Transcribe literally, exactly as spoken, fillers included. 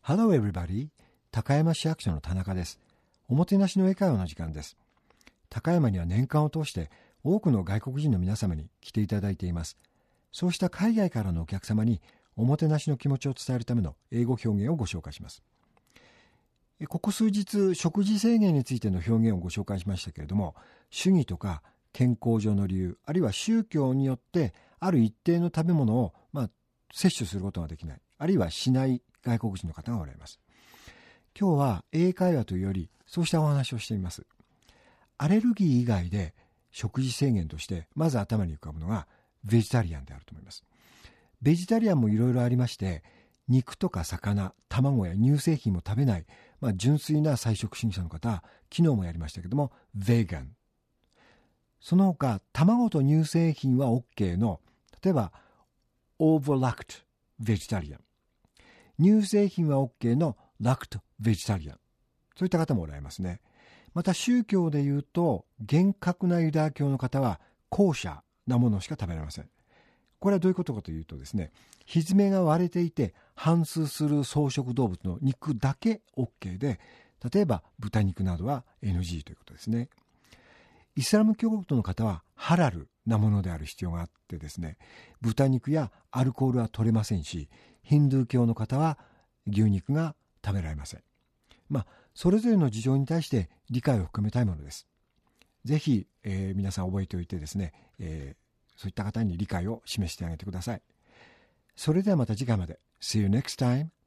Hello everybody. 高山市役所の田中です。おもてなしの英会話の時間です。高山には年間を通して多くの外国人の皆様に来ていただいています。そうした海外からのお客様におもてなしの気持ちを伝えるための英語表現をご紹介します。ここ数日、食事制限についての表現をご紹介しましたけれども、主義とか健康上の理由、あるいは宗教によってある一定の食べ物を、まあ、摂取することができない、あるいはしない外国人の方がおられます。今日は英会話というよりそうしたお話をしています。アレルギー以外で食事制限としてまず頭に浮かぶのがベジタリアンであると思います。ベジタリアンもいろいろありまして、肉とか魚、卵や乳製品も食べない、まあ、純粋な菜食主義者の方、昨日もやりましたけどもヴェーガン。その他卵と乳製品は OK の、例えばオーバーラクトベジタリアン、乳製品は OK のラクトベジタリアン、そういった方もおられますね。また宗教でいうと厳格なユダヤ教の方はコーシャーなものしか食べられません。これはどういうことかというとですね、ひづめが割れていて反芻する草食動物の肉だけ OK で、例えば豚肉などは エヌジー ということですね。イスラム教徒の方はハラルなものである必要があってですね、豚肉やアルコールは取れませんし、ヒンドゥー教の方は牛肉が食べられません。まあ、それぞれの事情に対して理解を含めたいものです。ぜひ、えー、皆さん覚えておいてですね、えー、そういった方に理解を示してあげてください。それではまた次回まで。See you next time.